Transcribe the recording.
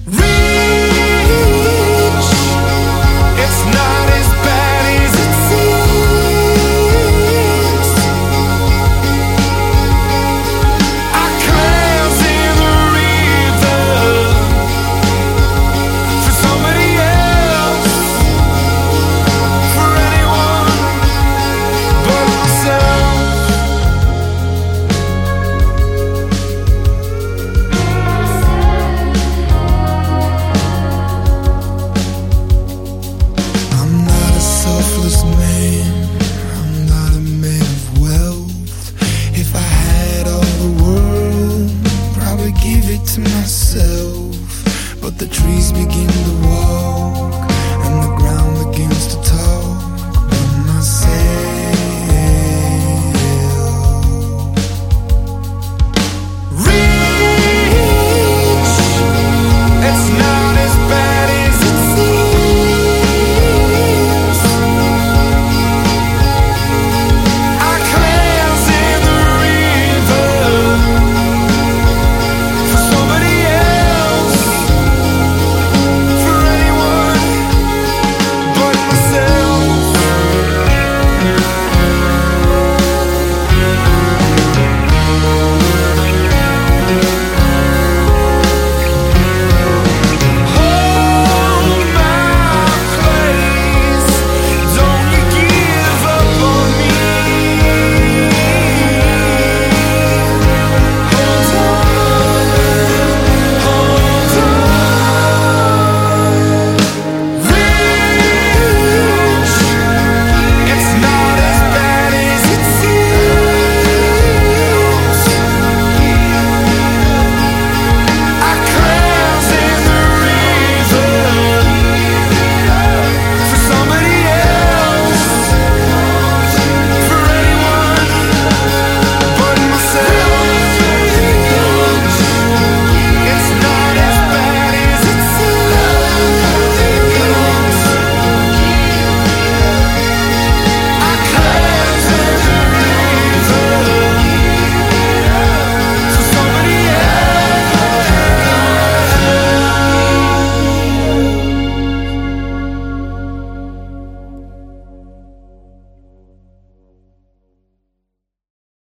It's not as bad as it seems. Our clouds in the river for somebody else, for anyone but myself. Selfless man, I'm not a man of wealth. If I had all the world, probably give it to myself. But the trees begin to walk,